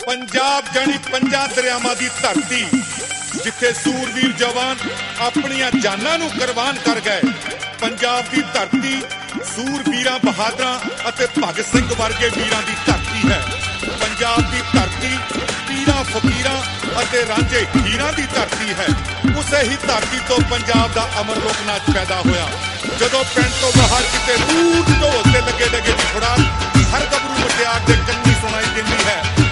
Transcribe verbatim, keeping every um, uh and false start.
पंजाब जानी पंजा दरियावां दी धरती जिथे सूरवीर जवान अपनियां जानां नूं कुर्बान कर गए। पंजाब दी धरती सूरवीरां बहादरां अते भगत सिंह वर्गे वीरां दी धरती है। पंजाब दी धरती पीरां फकीरां अते रांझे हीरां दी धरती है। उसे ही धरती तो पंजाब दा अमर लोक नाच पैदा होया। जदों पिंड तो बाहर किते दूर ढोल ते लगे लगे दी फड़ाक हर गबरू मुटियार दे कंनी सुनाई दिंदी है।